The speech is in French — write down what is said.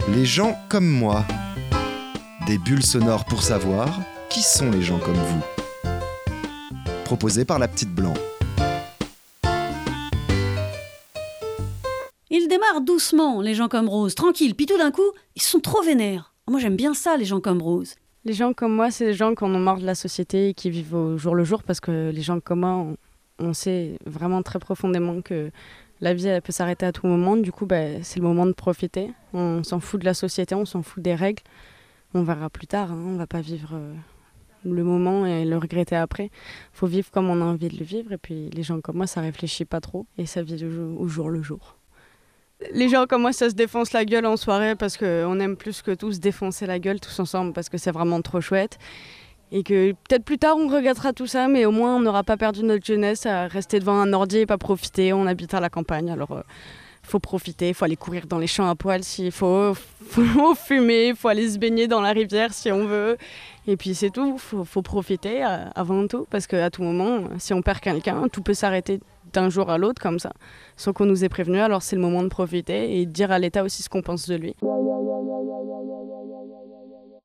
Les gens comme moi. Des bulles sonores pour savoir qui sont les gens comme vous. Proposé par la petite Blanc. Ils démarrent doucement, les gens comme Rose, tranquilles, puis tout d'un coup, ils sont trop vénères. Moi j'aime bien ça, les gens comme Rose. Les gens comme moi, c'est des gens qui en ont marre de la société et qui vivent au jour le jour, parce que les gens comme moi, on sait vraiment très profondément que la vie elle peut s'arrêter à tout moment. Du coup, c'est le moment de profiter. On s'en fout de la société, on s'en fout des règles. On verra plus tard, on ne va pas vivre le moment et le regretter après. Il faut vivre comme on a envie de le vivre. Et puis les gens comme moi, ça réfléchit pas trop et ça vit au jour le jour. Les gens comme moi, ça se défonce la gueule en soirée parce qu'on aime plus que tout se défoncer la gueule tous ensemble parce que c'est vraiment trop chouette. Et que peut-être plus tard on regrettera tout ça, mais au moins on n'aura pas perdu notre jeunesse à rester devant un ordi et pas profiter. On habite à la campagne, alors faut profiter, faut aller courir dans les champs à poil s'il faut fumer, faut aller se baigner dans la rivière si on veut. Et puis c'est tout, faut profiter avant tout, parce qu'à tout moment, si on perd quelqu'un, tout peut s'arrêter d'un jour à l'autre comme ça, sans qu'on nous ait prévenu. Alors c'est le moment de profiter et de dire à l'État aussi ce qu'on pense de lui.